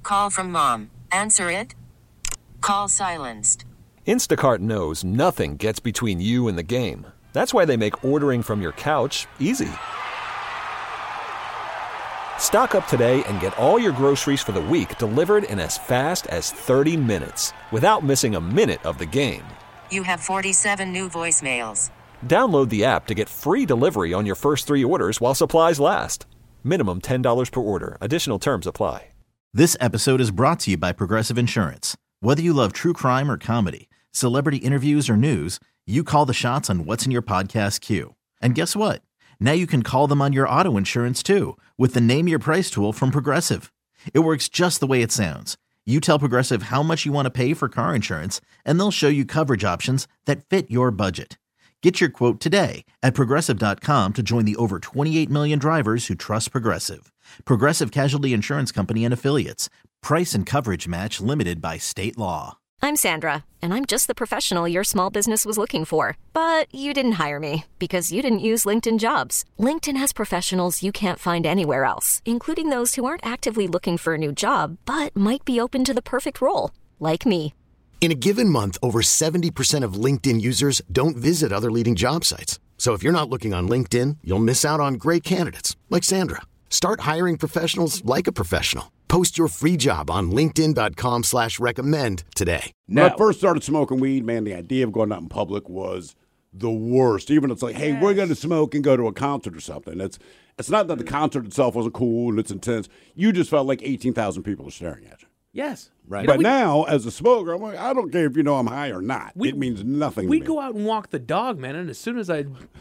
Call from mom. Answer it. Call silenced. Instacart knows nothing gets between you and the game. That's why they make ordering from your couch easy. Stock up today and get all your groceries for the week delivered in as fast as 30 minutes without missing a minute of the game. You have 47 new voicemails. Download the app to get free delivery on your first 3 orders while supplies last. Minimum $10 per order. Additional terms apply. This episode is brought to you by Progressive Insurance. Whether you love true crime or comedy, celebrity interviews or news, you call the shots on what's in your podcast queue. And guess what? Now you can call them on your auto insurance too with the Name Your Price tool from Progressive. It works just the way it sounds. You tell Progressive how much you want to pay for car insurance, and they'll show you coverage options that fit your budget. Get your quote today at Progressive.com to join the over 28 million drivers who trust Progressive. Progressive Casualty Insurance Company and Affiliates. Price and coverage match limited by state law. I'm Sandra, and I'm just the professional your small business was looking for. But you didn't hire me because you didn't use LinkedIn Jobs. LinkedIn has professionals you can't find anywhere else, including those who aren't actively looking for a new job, but might be open to the perfect role, like me. In a given month, over 70% of LinkedIn users don't visit other leading job sites. So if you're not looking on LinkedIn, you'll miss out on great candidates like Sandra. Start hiring professionals like a professional. Post your free job on linkedin.com/recommend today. When I first started smoking weed, man, the idea of going out in public was the worst. Even it's like, hey, we're going to smoke and go to a concert or something. It's not that the concert itself wasn't cool and it's intense. You just felt like 18,000 people are staring at you. Yes. Right. But now, as a smoker, I'm like, I don't care if you know I'm high or not. It means nothing to me. We'd go out and walk the dog, man, and as soon as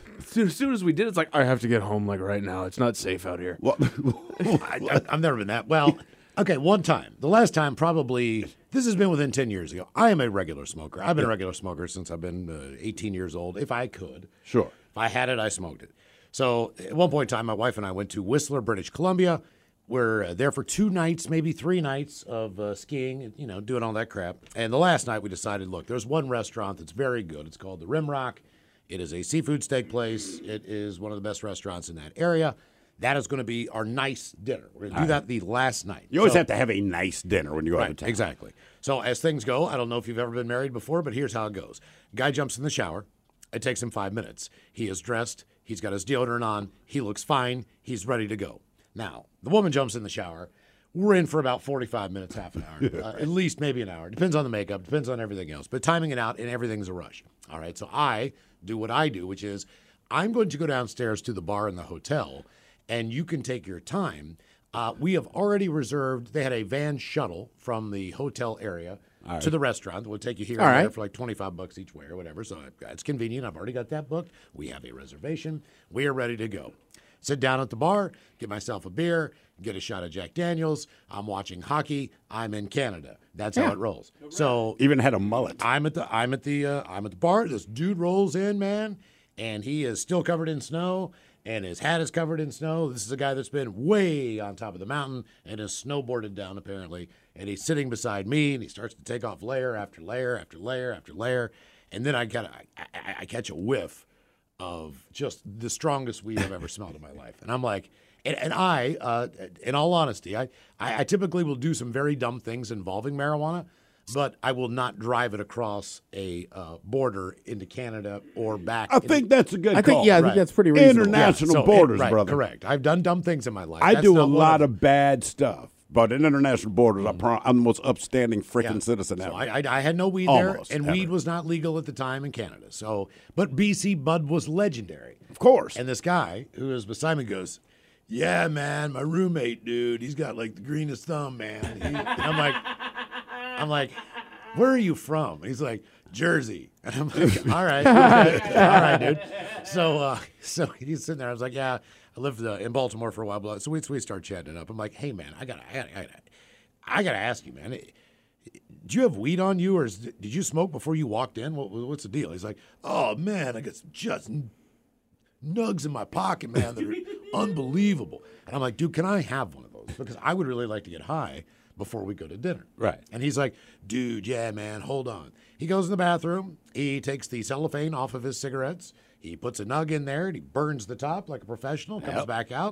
we did, it's like, I have to get home like right now. It's not safe out here. Well, I've never been that. Well, okay, one time. The last time probably, this has been within 10 years ago. I am a regular smoker. I've been a regular smoker since I've been 18 years old, if I could. Sure. If I had it, I smoked it. So at one point in time, my wife and I went to Whistler, British Columbia. We're there for 2 nights, maybe 3 nights of skiing, doing all that crap. And the last night we decided, look, there's one restaurant that's very good. It's called the Rimrock. It is a seafood steak place. It is one of the best restaurants in that area. That is going to be our nice dinner. We're going to do that the last night. You always have to have a nice dinner when you go out of town. Exactly. So as things go, I don't know if you've ever been married before, but here's how it goes. Guy jumps in the shower. It takes him 5 minutes. He is dressed. He's got his deodorant on. He looks fine. He's ready to go. Now, the woman jumps in the shower. We're in for about 45 minutes, half an hour, at least maybe an hour. Depends on the makeup, depends on everything else. But timing it out, and everything's a rush. All right, so I do what I do, which is I'm going to go downstairs to the bar in the hotel, and you can take your time. We have already reserved, they had a van shuttle from the hotel area to the restaurant. We'll take you here and there for like $25 each way or whatever. So it's convenient. I've already got that booked. We have a reservation. We are ready to go. Sit down at the bar, get myself a beer, get a shot of Jack Daniels. I'm watching hockey. I'm in Canada. That's how it rolls. Right. So even had a mullet. I'm at the bar. This dude rolls in, man, and he is still covered in snow, and his hat is covered in snow. This is a guy that's been way on top of the mountain and is snowboarded down apparently. And he's sitting beside me, and he starts to take off layer after layer after layer after layer, and then I catch a whiff of just the strongest weed I've ever smelled in my life. And I'm like, and I, in all honesty, I typically will do some very dumb things involving marijuana, but I will not drive it across a border into Canada or back. I think that's a good call. I think that's pretty reasonable. International borders, brother. Correct. I've done dumb things in my life. I do a lot of bad stuff. But in international borders, I'm the most upstanding freaking citizen ever. So I had no weed there, and weed was not legal at the time in Canada. So, but BC Bud was legendary. Of course. And this guy who is beside me goes, yeah, man, my roommate, dude, he's got like the greenest thumb, man. And I'm like, where are you from? He's like, Jersey. And I'm like, all right, dude. So he's sitting there. I was like, yeah. I lived in Baltimore for a while, so we start chatting it up. I'm like, hey, man, I gotta ask you, man. Do you have weed on you, or did you smoke before you walked in? What's the deal? He's like, oh, man, I got some just nugs in my pocket, man, that are unbelievable. And I'm like, dude, can I have one of those? Because I would really like to get high before we go to dinner. Right. And he's like, dude, yeah, man, hold on. He goes in the bathroom. He takes the cellophane off of his cigarettes. He puts a nug in there, and he burns the top like a professional, comes back out,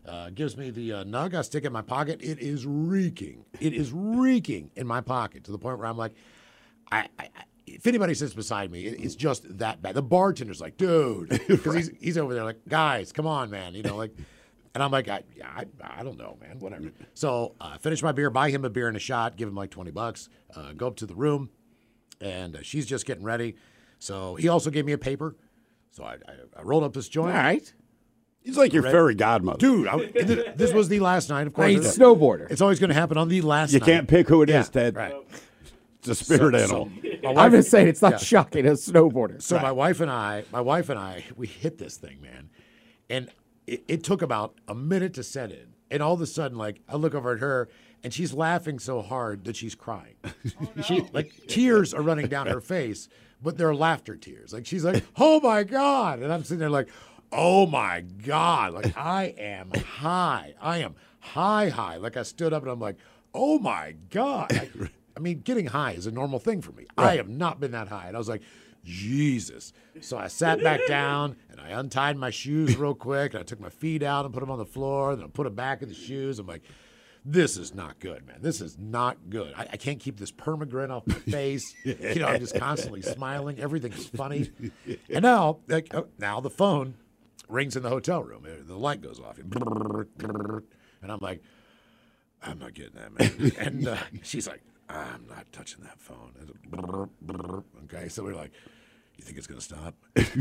Gives me the nug. I stick it in my pocket. It is reeking. It is reeking in my pocket to the point where I'm like, if anybody sits beside me, it's just that bad. The bartender's like, dude, because he's over there like, guys, come on, man, and I'm like, I don't know, man, whatever. So I finish my beer, buy him a beer and a shot, give him like $20, go up to the room, and she's just getting ready. So he also gave me a paper. So I rolled up this joint. All right. He's like your fairy godmother. Dude, this was the last night, of course. He's a snowboarder. It's always going to happen on the last You night. can't pick who it is, Ted. Right. It's a spirit animal. I'm just saying it's not shocking as a snowboarder. So my wife and I, we hit this thing, man. And it took about a minute to set in. And all of a sudden, like, I look over at her, and she's laughing so hard that she's crying. Tears are running down her face, but they're laughter tears. Like, she's like, oh, my God. And I'm sitting there like, oh, my God. Like, I am high. I am high. Like, I stood up, and I'm like, oh, my God. I mean, getting high is a normal thing for me. Right. I have not been that high. And I was like, Jesus. So I sat back down, and I untied my shoes real quick, and I took my feet out and put them on the floor, and then I put them back in the shoes. I'm like, this is not good, man. This is not good. I can't keep this permagrin off my face. I'm just constantly smiling. Everything's funny. And now the phone rings in the hotel room. The light goes off. And I'm like, I'm not getting that, man. And she's like, I'm not touching that phone. Okay, so we're like, you think it's going to stop?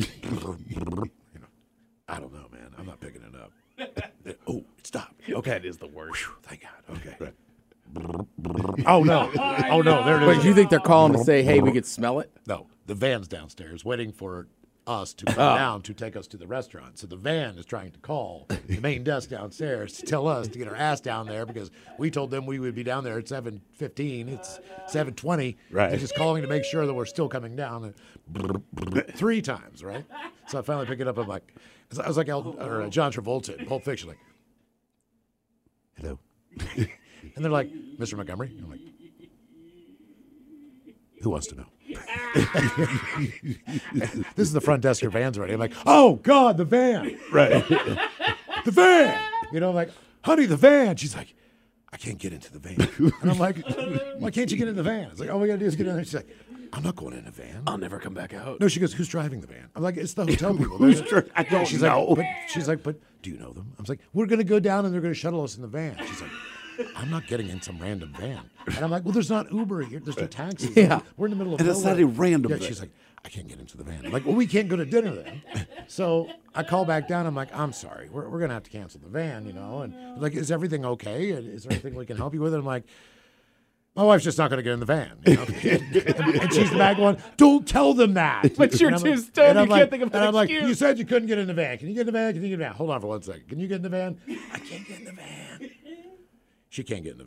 I don't know, man. I'm not picking it up. Oh, it stopped. Okay. That is the worst. Whew, thank God. Okay. Oh, no. There it is. But you think they're calling to say, hey, we could smell it? No, the van's downstairs waiting for us to come down to take us to the restaurant. So the van is trying to call the main desk downstairs to tell us to get our ass down there because we told them we would be down there at 7:15. It's 7:20. Right. They're just calling to make sure that we're still coming down 3 times, right? So I finally pick it up. I'm like, I was like John Travolta in Pulp Fiction, like, hello. And they're like, Mr. Montgomery? And I'm like, who wants to know? This is the front desk. Your van's ready. I'm like, oh God, the van, Right. the van. I'm like, honey, the van. She's like, I can't get into the van. And I'm like, why can't you get in the van? It's like, all we gotta do is get in there. She's like, I'm not going in a van. I'll never come back out. No, she goes, who's driving the van? I'm like, it's the hotel people. I don't she's know. She's like, but do you know them? I was like, we're gonna go down and they're gonna shuttle us in the van. She's like, I'm not getting in some random van. And I'm like, well, there's not Uber here. There's no taxis. Yeah. We're in the middle of And it's nowhere. not a random van. She's like, I can't get into the van. I'm like, well, we can't go to dinner then. So I call back down. I'm like, I'm sorry. We're going to have to cancel the van, And like, is everything okay? Is there anything we can help you with? And I'm like, my wife's just not going to get in the van. And she's the back one, don't tell them that. But you're too stoned, you can't think of an And I'm like, excuse. you said you couldn't get in the van. Can you get in the van? Can you get in the van? Hold on for 1 second. Can you get in the van? I can't get in the van. She can't get in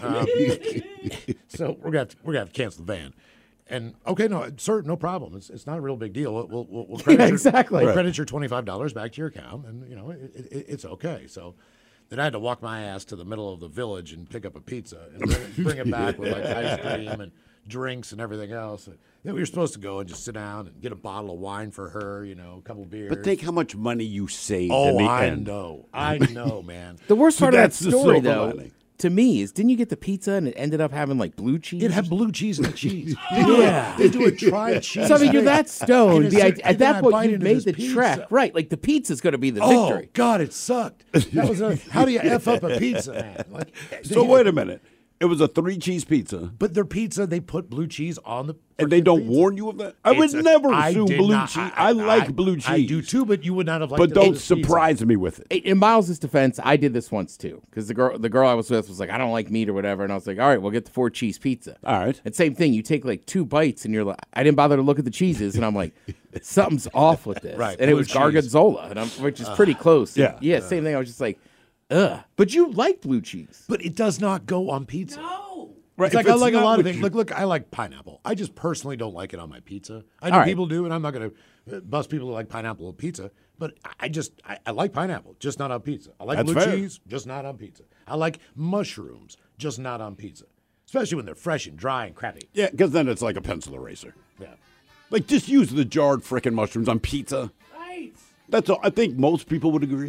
the van. So we're gonna have to cancel the van. And okay, no, sir, no problem. It's not a real big deal. We'll credit exactly. We'll credit your $25 back to your account, and it's okay. So then I had to walk my ass to the middle of the village and pick up a pizza and bring it back with like ice cream and drinks and everything else. And then we were supposed to go and just sit down and get a bottle of wine for her, a couple beers. But think how much money you saved in Oh, the I end. know, man. The worst part of that that's the story, silver though, lining. to me, is didn't you get the pizza and it ended up having like blue cheese? It had blue cheese and cheese. Yeah. They do a tried cheese. So I mean, you're that stoned. And it's- At and then that I point, bite you into made this the pizza. trek, right? Like the pizza's going to be the Oh victory. God, it sucked. That was how do you f up a pizza, man? Like, So wait a minute. It was a 3-cheese pizza. But their pizza, they put blue cheese on the. And they don't pizza. warn you of that? I would never I assume did blue not. cheese. I like blue cheese. I do too, but you would not have liked But it don't with this pizza. surprise me with it. In Miles' defense, I did this once too, because the girl I was with was like, I don't like meat or whatever, and I was like, all right, we'll get the 4-cheese pizza. All right. And same thing, you take like 2 bites, and you're like, I didn't bother to look at the cheeses, and I'm like, something's off with this. Right, And it blue was cheese. Gargonzola, which is pretty close. Yeah. Yeah. Same thing. I was just like, ugh. But you like blue cheese. But it does not go on pizza. No. Right, It's if like I it's like a not lot of what things. you- Look, I like pineapple. I just personally don't like it on my pizza. I know All right. people do, and I'm not going to bust people who like pineapple on pizza. But I like pineapple, just not on pizza. I like That's blue fair. cheese, just not on pizza. I like mushrooms, just not on pizza. Especially when they're fresh and dry and crappy. Yeah, because then it's like a pencil eraser. Yeah. Like, just use the jarred frickin' mushrooms on pizza. Right. That's all. I think most people would agree.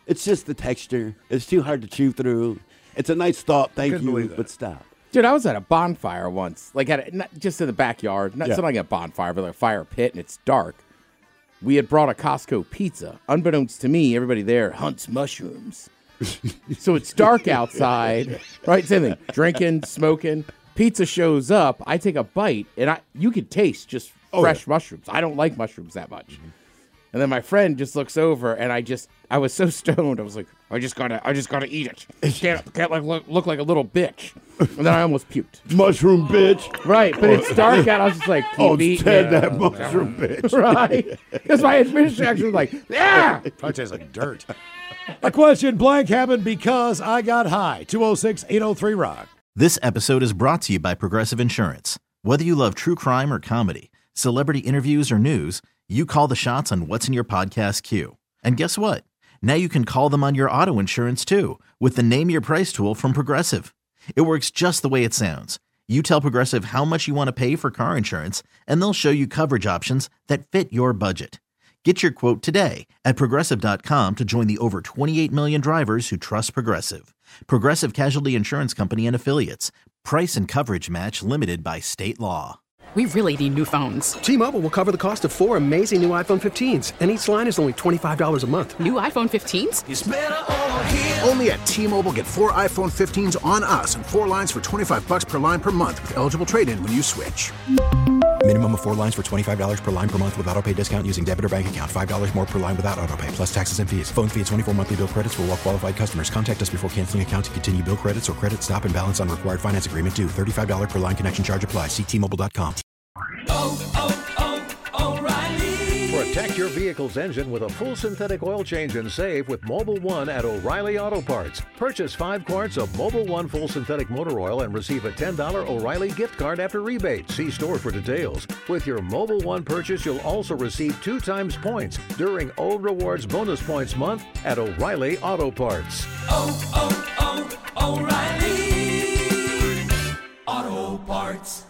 It's just the texture. It's too hard to chew through. It's a nice thought, thank Couldn't you, believe that. but stop. Dude, I was at a bonfire once, like not just in the backyard. Not Yeah. like a bonfire, but like a fire pit, and it's dark. We had brought a Costco pizza. Unbeknownst to me, everybody there hunts mushrooms. So it's dark outside, right? Same thing. Drinking, smoking. Pizza shows up. I take a bite, and you could taste just fresh mushrooms. I don't like mushrooms that much. Mm-hmm. And then my friend just looks over, and I was so stoned. I was like, I just gotta eat it. Can't like look like a little bitch. And then I almost puked. Mushroom bitch. Right, but it's dark out. I was just like, keep eating Ted, it. that mushroom bitch. Right, because my initial reaction was like, yeah. Probably tastes like dirt. A question blank happened because I got high. 206-803-ROCK. This episode is brought to you by Progressive Insurance. Whether you love true crime or comedy, celebrity interviews or news, you call the shots on what's in your podcast queue. And guess what? Now you can call them on your auto insurance too with the Name Your Price tool from Progressive. It works just the way it sounds. You tell Progressive how much you want to pay for car insurance, and they'll show you coverage options that fit your budget. Get your quote today at Progressive.com to join the over 28 million drivers who trust Progressive. Progressive Casualty Insurance Company and Affiliates. Price and coverage match limited by state law. We really need new phones. T-Mobile will cover the cost of 4 amazing new iPhone 15s, and each line is only $25 a month. New iPhone 15s? It's better over here. Only at T-Mobile, get 4 iPhone 15s on us and 4 lines for $25 per line per month with eligible trade-in when you switch. Minimum of 4 lines for $25 per line per month with autopay discount using debit or bank account. $5 more per line without autopay, plus taxes and fees. Phone fee at 24 monthly bill credits for well-qualified customers. Contact us before canceling account to continue bill credits or credit stop and balance on required finance agreement due. $35 per line connection charge applies. See T-Mobile.com. O'Reilly. Protect your vehicle's engine with a full synthetic oil change and save with Mobil 1 at O'Reilly Auto Parts. Purchase 5 quarts of Mobil 1 full synthetic motor oil and receive a $10 O'Reilly gift card after rebate. See store for details. With your Mobil 1 purchase, you'll also receive 2 times points during O Rewards Bonus Points Month at O'Reilly Auto Parts. O'Reilly Auto Parts.